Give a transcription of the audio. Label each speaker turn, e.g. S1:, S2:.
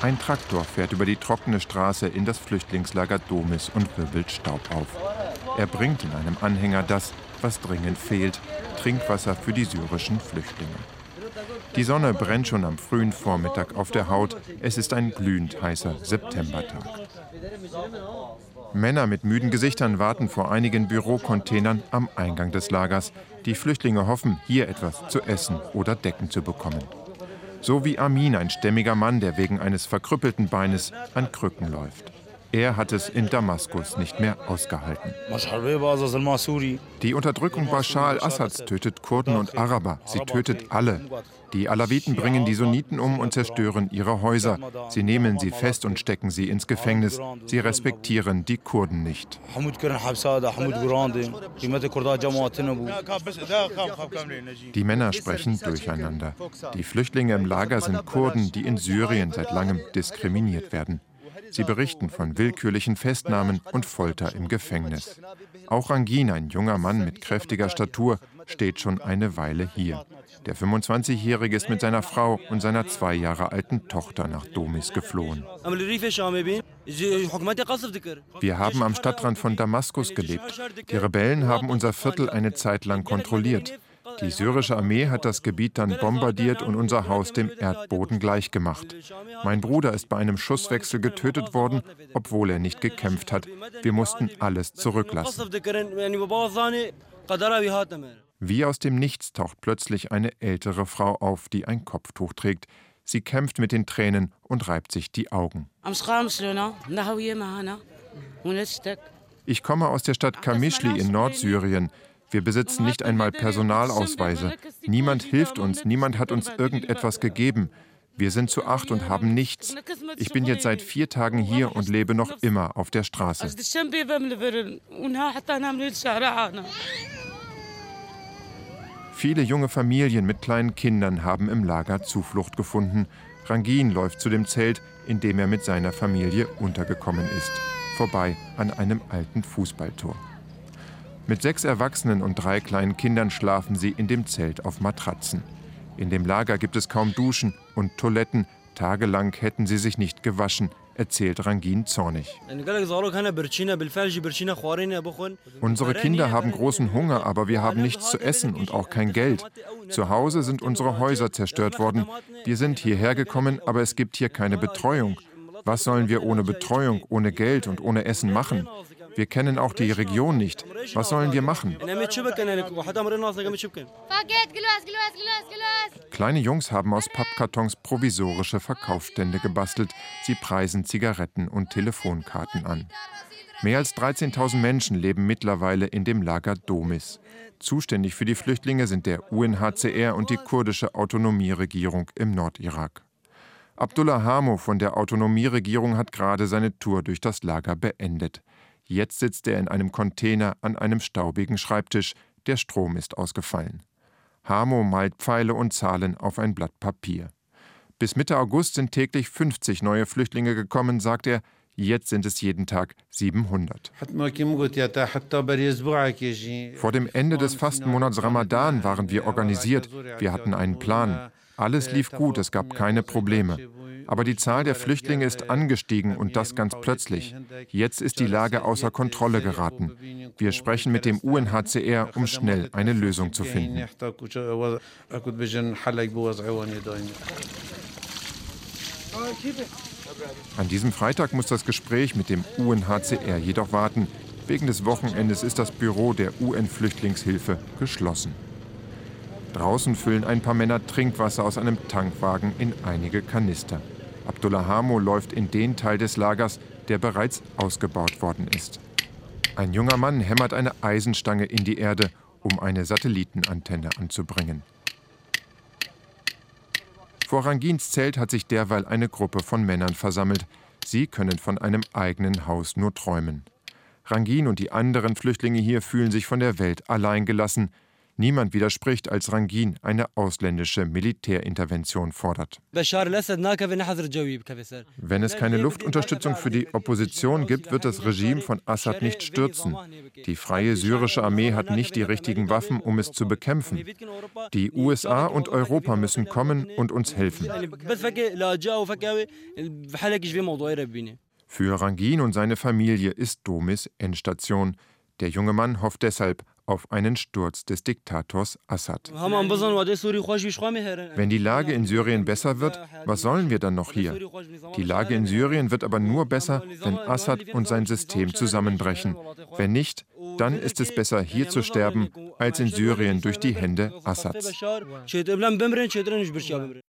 S1: Ein Traktor fährt über die trockene Straße in das Flüchtlingslager Domis und wirbelt Staub auf. Er bringt in einem Anhänger das, was dringend fehlt: Trinkwasser für die syrischen Flüchtlinge. Die Sonne brennt schon am frühen Vormittag auf der Haut. Es ist ein glühend heißer Septembertag. Männer mit müden Gesichtern warten vor einigen Bürocontainern am Eingang des Lagers. Die Flüchtlinge hoffen, hier etwas zu essen oder Decken zu bekommen. So wie Amin, ein stämmiger Mann, der wegen eines verkrüppelten Beines an Krücken läuft. Er hat es in Damaskus nicht mehr ausgehalten. Die Unterdrückung Bashar al-Assads tötet Kurden und Araber. Sie tötet alle. Die Alawiten bringen die Sunniten um und zerstören ihre Häuser. Sie nehmen sie fest und stecken sie ins Gefängnis. Sie respektieren die Kurden nicht. Die Männer sprechen durcheinander. Die Flüchtlinge im Lager sind Kurden, die in Syrien seit langem diskriminiert werden. Sie berichten von willkürlichen Festnahmen und Folter im Gefängnis. Auch Rangin, ein junger Mann mit kräftiger Statur, steht schon eine Weile hier. Der 25-Jährige ist mit seiner Frau und seiner 2 Jahre alten Tochter nach Domis geflohen. Wir haben am Stadtrand von Damaskus gelebt. Die Rebellen haben unser Viertel eine Zeit lang kontrolliert. Die syrische Armee hat das Gebiet dann bombardiert und unser Haus dem Erdboden gleichgemacht. Mein Bruder ist bei einem Schusswechsel getötet worden, obwohl er nicht gekämpft hat. Wir mussten alles zurücklassen. Wie aus dem Nichts taucht plötzlich eine ältere Frau auf, die ein Kopftuch trägt. Sie kämpft mit den Tränen und reibt sich die Augen. Ich komme aus der Stadt Qamishli in Nordsyrien. Wir besitzen nicht einmal Personalausweise. Niemand hilft uns, niemand hat uns irgendetwas gegeben. Wir sind zu 8 und haben nichts. Ich bin jetzt seit 4 Tagen hier und lebe noch immer auf der Straße. Viele junge Familien mit kleinen Kindern haben im Lager Zuflucht gefunden. Rangin läuft zu dem Zelt, in dem er mit seiner Familie untergekommen ist. Vorbei an einem alten Fußballtor. Mit 6 Erwachsenen und 3 kleinen Kindern schlafen sie in dem Zelt auf Matratzen. In dem Lager gibt es kaum Duschen und Toiletten. Tagelang hätten sie sich nicht gewaschen, erzählt Rangin zornig. Unsere Kinder haben großen Hunger, aber wir haben nichts zu essen und auch kein Geld. Zu Hause sind unsere Häuser zerstört worden. Wir sind hierher gekommen, aber es gibt hier keine Betreuung. Was sollen wir ohne Betreuung, ohne Geld und ohne Essen machen? Wir kennen auch die Region nicht. Was sollen wir machen? Kleine Jungs haben aus Pappkartons provisorische Verkaufsstände gebastelt. Sie preisen Zigaretten und Telefonkarten an. Mehr als 13.000 Menschen leben mittlerweile in dem Lager Domis. Zuständig für die Flüchtlinge sind der UNHCR und die kurdische Autonomieregierung im Nordirak. Abdullah Hamo von der Autonomieregierung hat gerade seine Tour durch das Lager beendet. Jetzt sitzt er in einem Container an einem staubigen Schreibtisch. Der Strom ist ausgefallen. Hamo malt Pfeile und Zahlen auf ein Blatt Papier. Bis Mitte August sind täglich 50 neue Flüchtlinge gekommen, sagt er. Jetzt sind es jeden Tag 700. Vor dem Ende des Fastenmonats Ramadan waren wir organisiert. Wir hatten einen Plan. Alles lief gut, es gab keine Probleme. Aber die Zahl der Flüchtlinge ist angestiegen und das ganz plötzlich. Jetzt ist die Lage außer Kontrolle geraten. Wir sprechen mit dem UNHCR, um schnell eine Lösung zu finden. An diesem Freitag muss das Gespräch mit dem UNHCR jedoch warten. Wegen des Wochenendes ist das Büro der UN-Flüchtlingshilfe geschlossen. Draußen füllen ein paar Männer Trinkwasser aus einem Tankwagen in einige Kanister. Abdullah Hamo läuft in den Teil des Lagers, der bereits ausgebaut worden ist. Ein junger Mann hämmert eine Eisenstange in die Erde, um eine Satellitenantenne anzubringen. Vor Rangins Zelt hat sich derweil eine Gruppe von Männern versammelt. Sie können von einem eigenen Haus nur träumen. Rangin und die anderen Flüchtlinge hier fühlen sich von der Welt allein gelassen. Niemand widerspricht, als Rangin eine ausländische Militärintervention fordert. Wenn es keine Luftunterstützung für die Opposition gibt, wird das Regime von Assad nicht stürzen. Die freie syrische Armee hat nicht die richtigen Waffen, um es zu bekämpfen. Die USA und Europa müssen kommen und uns helfen. Für Rangin und seine Familie ist Domis Endstation. Der junge Mann hofft deshalb auf einen Sturz des Diktators Assad. Wenn die Lage in Syrien besser wird, was sollen wir dann noch hier? Die Lage in Syrien wird aber nur besser, wenn Assad und sein System zusammenbrechen. Wenn nicht, dann ist es besser, hier zu sterben, als in Syrien durch die Hände Assads.